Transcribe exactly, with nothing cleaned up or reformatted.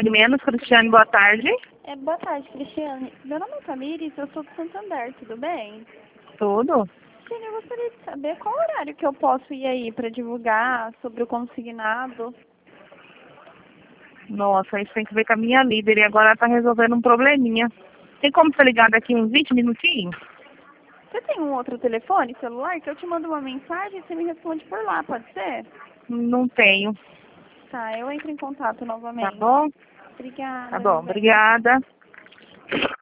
Pode menos, Cristiane, boa tarde. É, boa tarde, Cristiane. Meu nome é Tamires, eu sou do Santander, tudo bem? Tudo? Cristiane, eu gostaria de saber qual horário que eu posso ir aí para divulgar sobre o consignado. Nossa, isso tem que ver com a minha líder e agora ela tá resolvendo um probleminha. Tem como você ligar daqui uns vinte minutinhos? Você tem um outro telefone, celular, que eu te mando uma mensagem e você me responde por lá, pode ser? Não tenho. Tá, eu entro em contato Tá novamente. bom? Obrigada, Tá bom, meu bem. obrigada.